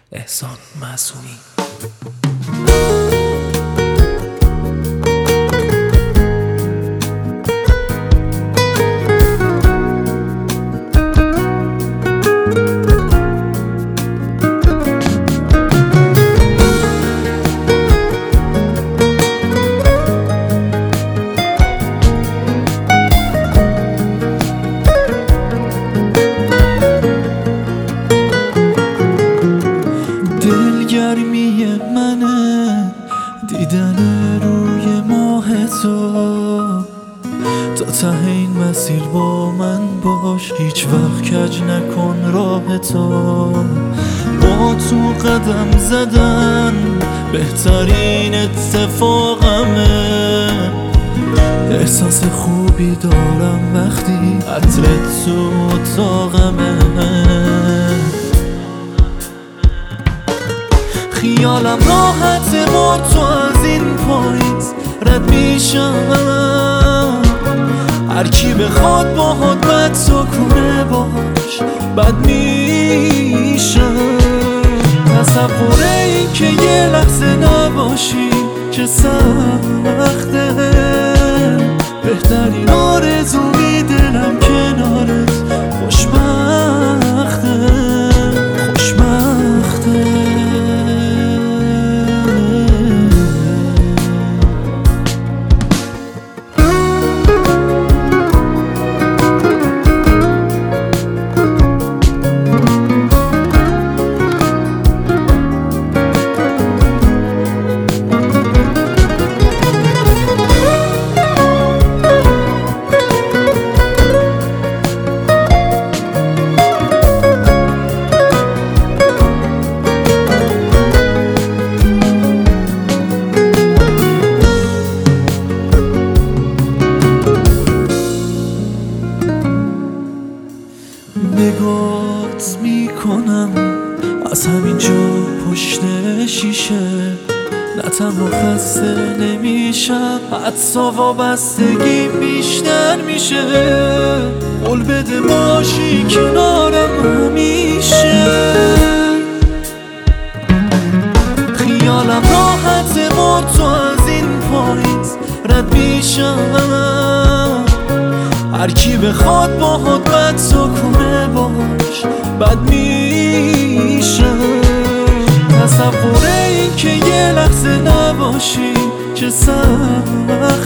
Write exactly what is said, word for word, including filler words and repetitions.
احسان معصومی. دلگرمی منه دیدن روی ماه تو، تا ته این مسیر با من باش، هیچ وقت کج نکن راه تو. با تو قدم زدن بهترین اتفاقمه، احساس خوبی دارم وقتی عطر تو اتاقمه. خیالم راحته با تو از این پاییز رد میشم، هر کی بخواد باهات بد سکونه باش بد میشم. تصور این که یه لحظه نباشی چه سخته، بهترین آرزوی دلم کنارت خوشبخته خوشبخته. نگات میکنم از همینجا پشت شیشه، نه تنها خسته نمیشم، حتی وابستگی بیشتر میشه. قول بده باشی کنارم همیشه، خیالم راحته با تو از این پاییز رد میشم، هر کی بخواد باهات بد سکونه باش بد میشم. تصور این که یه لحظه نباشی چه سخته،